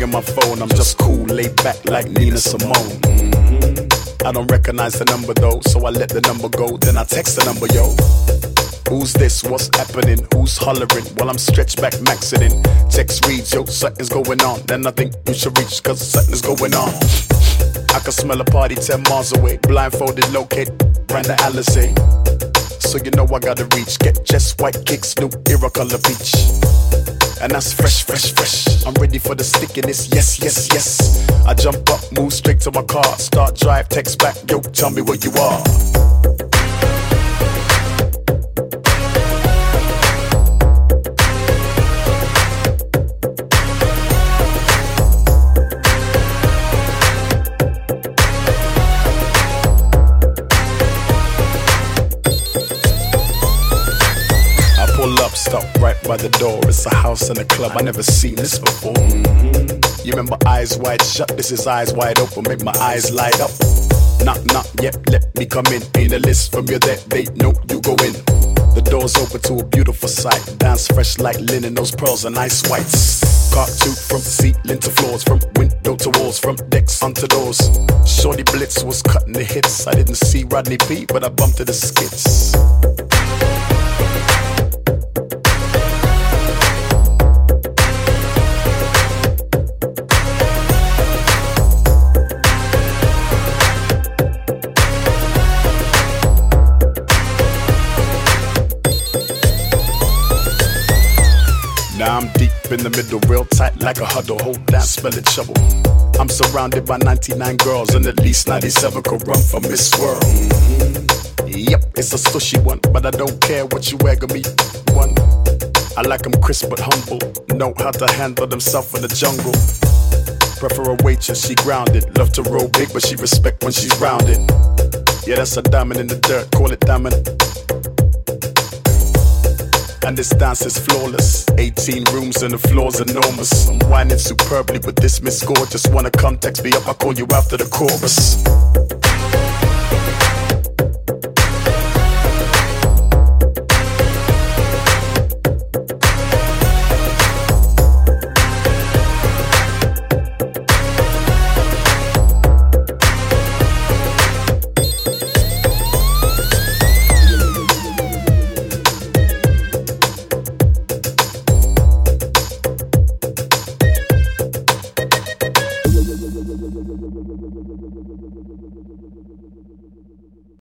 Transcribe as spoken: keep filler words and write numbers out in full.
ringing my phone. I'm just cool, laid back like Nina Simone. Mm-hmm. I don't recognize the number though, so I let the number go. Then I text the number, yo. Who's this? What's happening? Who's hollering? While I'm stretched back, maxing in. Text reads, yo, something's going on. Then I think you should reach, cause something's going on. I can smell a party ten miles away. Blindfolded, locate, ran the Alizé. So you know I gotta reach. Get just white kicks, new era color beach. And that's fresh, fresh, fresh. I'm ready for the stickiness, yes, yes, yes. I jump up, move straight to my car. Start drive, text back, yo, tell me where you are. Pull up, stop right by the door. It's a house and a club, I never seen this before. Mm-hmm. You remember eyes wide shut, this is eyes wide open. Make my eyes light up. Knock, knock, yep, let me come in. Ain't a list from your that they know you go in. The door's open to a beautiful sight. Dance fresh like linen, those pearls are nice whites. Cartoon from ceiling to floors, from window to walls, from decks onto doors. Shorty Blitz was cutting the hits. I didn't see Rodney P, but I bumped to the skits. Now I'm deep in the middle, real tight like a huddle. Hold down, spell it trouble. I'm surrounded by ninety-nine girls and at least ninety-seven could run for Miss World. Mm-hmm. Yep, it's a sushy one, but I don't care what you egg me one. I like them crisp but humble, know how to handle themselves in the jungle. Prefer a waitress, she grounded. Love to roll big, but she respect when she's rounded. Yeah, that's a diamond in the dirt, call it diamond. And this dance is flawless. eighteen rooms and the floor's enormous. I'm whining superbly with this Miss Gorgeous. Wanna come, text me up, I'll call you after the chorus. Thank you.